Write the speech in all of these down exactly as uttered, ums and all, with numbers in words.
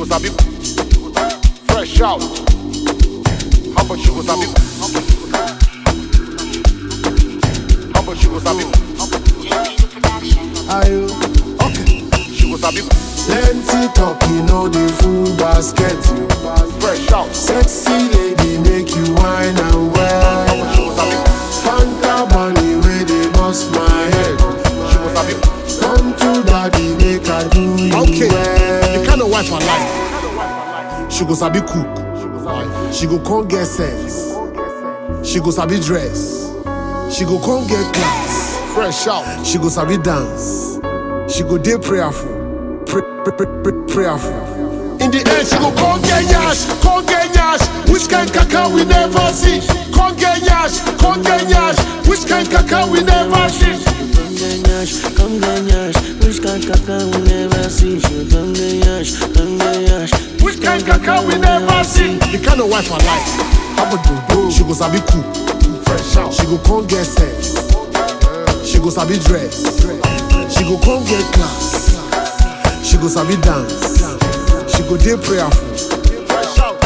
sabi, fresh out. How about she go sabi? How about she go sabi? Are you okay? She go sabi. Plenty talk, you know the full basket. You fresh out. Sexy lady make you wine and well. How about she go sabi? Fanta bunny where they bust my head. She go sabi. Come to daddy make her do you okay. well. The kind of wife I like. She go sabi cook. She go come get sense. She go sabi dress. She go come get class. Fresh out. She go sabi dance. She go dey prayerful. Pray, pray, pray, pray, prayerful. In the end, she go come get yash, come get yash. Which kind caca we never see? Come get yash, come get yash. Which kind caca we never see? Come get yash, come get yash. Which kind caca we never see? Come get yash, come get yash. Which kind caca we never see? The kind of wife I like. How about do She go sabi cook. Fresh out. She go come get sense. She go sabi dress. She go come get class. She go sabi dance. She go dey prayerful. Fresh out.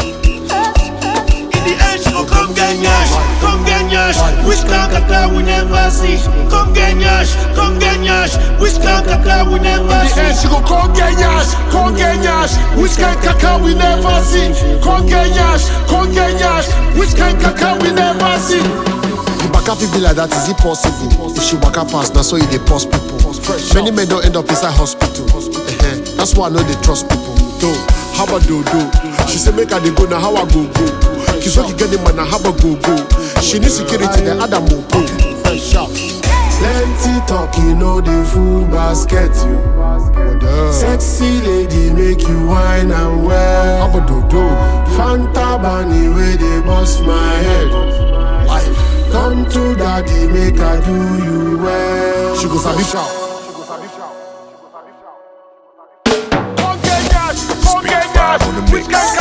In the end, she go come get yash, come get yash. Which kind caca we never see? Come get yash, come get yash. Which kind caca we never In the see? end, she go come get yash, come get yash. Which kind caca we never see? Come get yash, come get yash. Which kind caca we never see? The baka fit be like that, is it possible? If she waka pass, that's so they pause people. Many men don't end up inside hospital. Uh-huh. That's why I know they trust people. Do, how about do do? She say make her they go now, how I go go? Kiss what you get the man, now how I go go? She need security, the other move. Fresh out. Plenty talk, you know the full basket. You sexy lady make you wine and well. How about do do? Fanta bunny where they bust my head. Life. Come to daddy make her do you well. She go sabi shout. Come get yash, come get yash. Which kind